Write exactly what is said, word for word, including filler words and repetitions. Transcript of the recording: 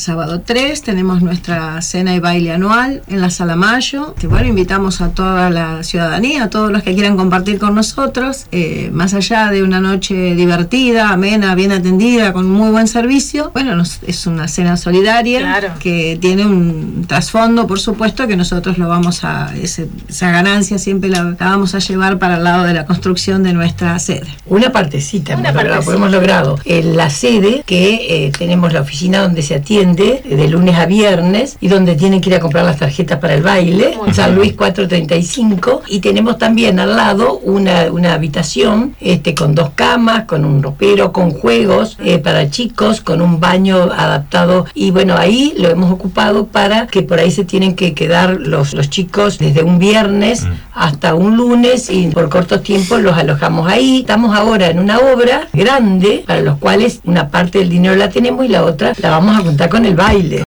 sábado tres, tenemos nuestra cena y baile anual en la Sala Mayo. Que, bueno, invitamos a toda la ciudadanía, a todos los que quieran compartir con nosotros, eh, más allá de una noche divertida, amena, bien atendida, con muy buen servicio. Bueno, nos, es una cena solidaria, claro, que tiene un trasfondo, por supuesto, que nosotros lo vamos a, ese, esa ganancia siempre la, la vamos a llevar para el lado de la construcción de nuestra sede. Una partecita, una hemos, partecita. Logrado, hemos logrado en la sede, que eh, tenemos la oficina donde se atiende de lunes a viernes y donde tienen que ir a comprar las tarjetas para el baile, en San Luis cuatrocientos treinta y cinco, y tenemos también al lado una, una habitación este, con dos camas, con un ropero, con juegos eh, para chicos, con un baño adaptado, y bueno, ahí lo hemos ocupado para que por ahí se tienen que quedar los, los chicos desde un viernes mm. hasta un lunes, y por cortos tiempos los alojamos ahí. Estamos ahora en una obra grande para los cuales una parte del dinero la tenemos y la otra la vamos a juntar con el baile.